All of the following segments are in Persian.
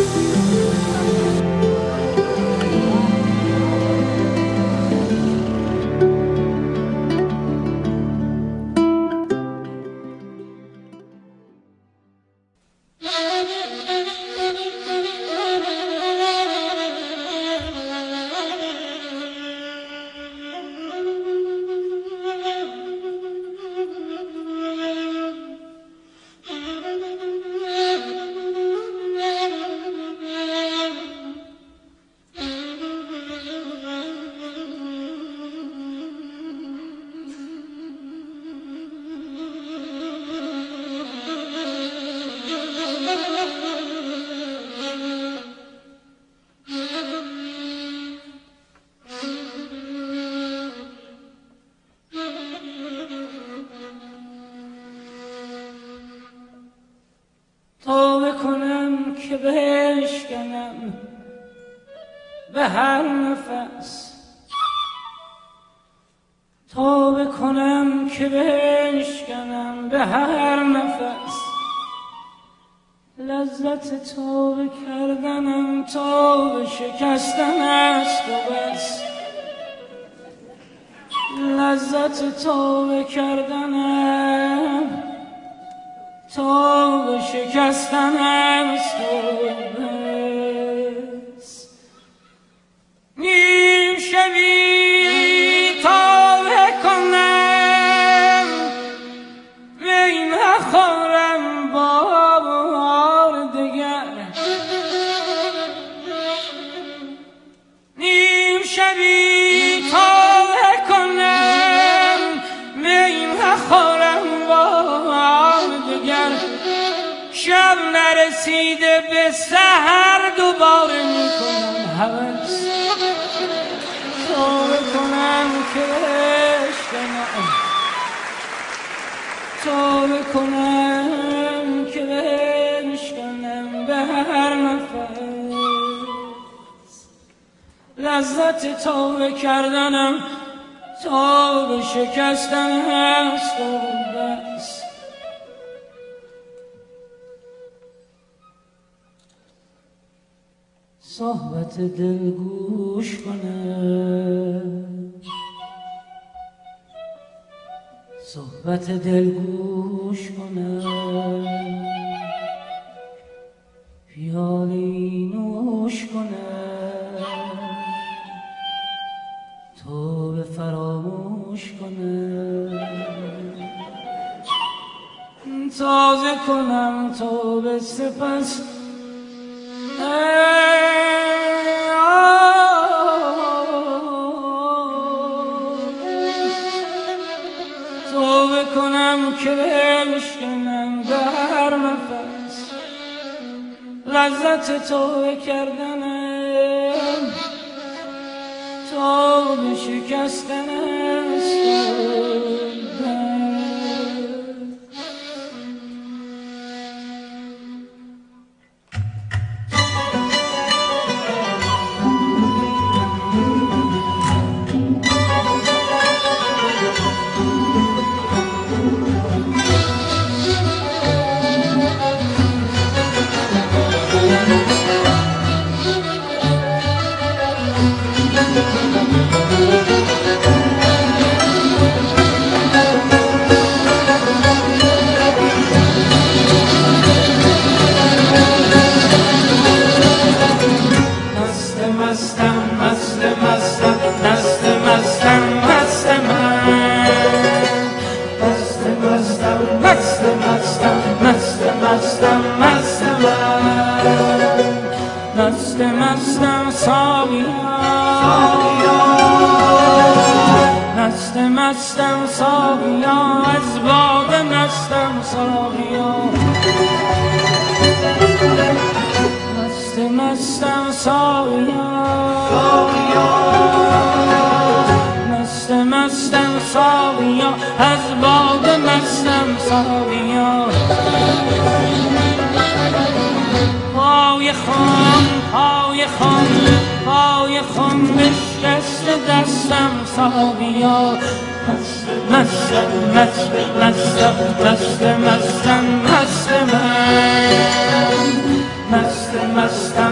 توبه کنم که بشکنم به هر نفس، توبه کنم که بشکنم به هر نفس، لذت توبه کردنم توبه شکستن است و بس، لذت توبه کردنم توبه شکستن است و بس. نیم شبی توبه کنم می نخورم بار دگر، نیم شبی توبه کنم می نخورم بار دگر، شب نرسیده به سحر دوباره میکنم هوس، توبه کنم که بشکنم، توبه کنم که بشکنم به هر نفس، لذت توبه کردنم توبه شکستن هست و بس. صحبت دل گوش کنم، صحبت دل گوش کنم، پیالی نوش کنم، توبه فراموش کنم، تازه کنم توبه سپس توبه کنم که بشکنم به هر نفس، لذت توبه کردنم توبه شکستن است. مستم ساقیا از باده مستم ساقیا، مستم ساقیا، مستم ساقیا از باده مستم ساقیا، پای خم پای خم پای خم بشکست دستم ساقیا، مستم مستم مستم مستم مستم مستم مستم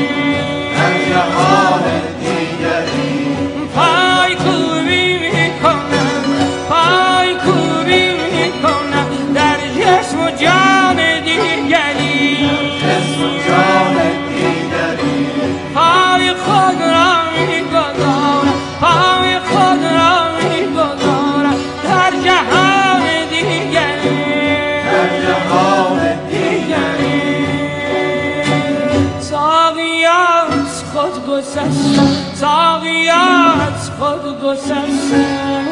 در جهان دیگری پای کوبی میکنم پای کوبی میکنم در جسم و جان دیگری جسم و جان دیگری پای خود را میگذارم پای خود را میگذارم در جهان دیگری در جهان دیگری ساقیات خود گسستم ساقیات خود گسستم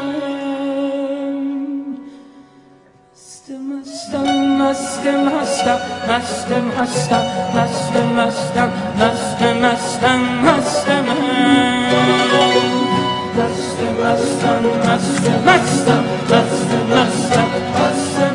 مستم هستم مستم هستم مستم هستم مستم هستم مستم مستم هستم مستم هستم مستم هستم مستم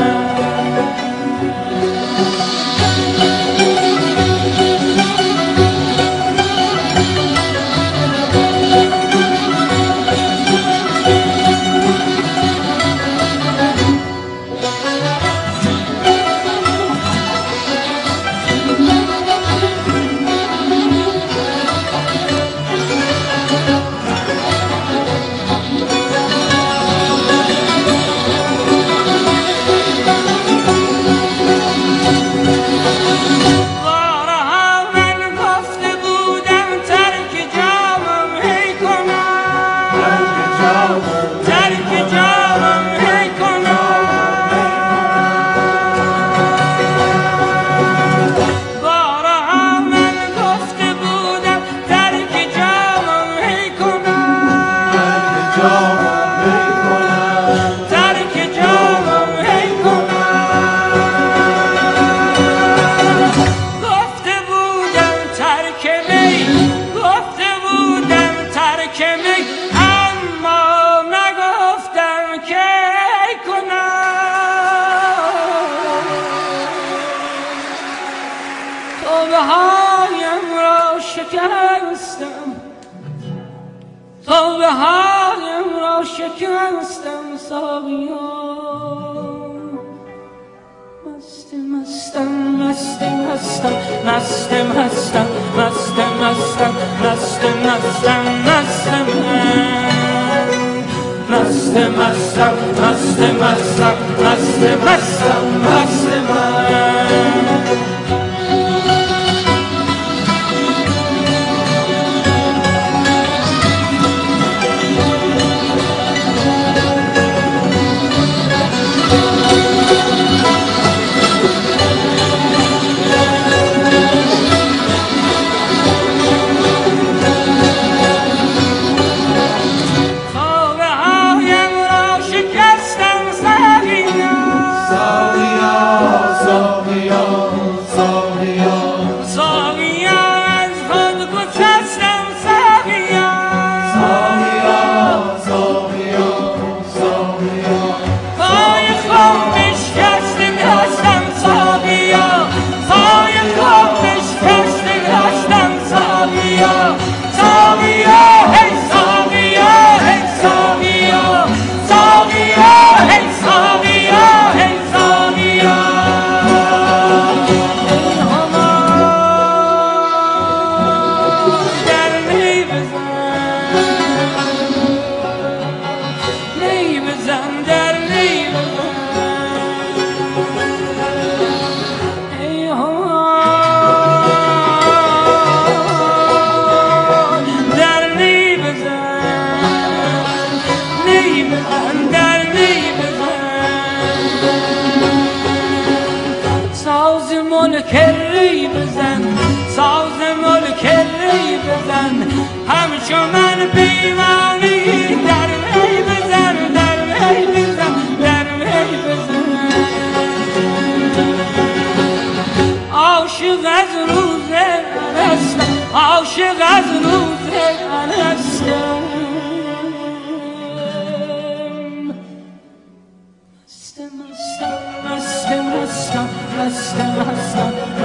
توبه هایم را شکستم ساقیا مستم هستم مستم هستم مستم هستم مستم هستم مستم هستم مستم مستم هستم مستم هستم مستم هستم مستم همچو من بیمانی در می بزن در می بزن در می بزن عاشق از روز هستم عاشق از روز هستم مستم هستم مستم هستم مستم هستم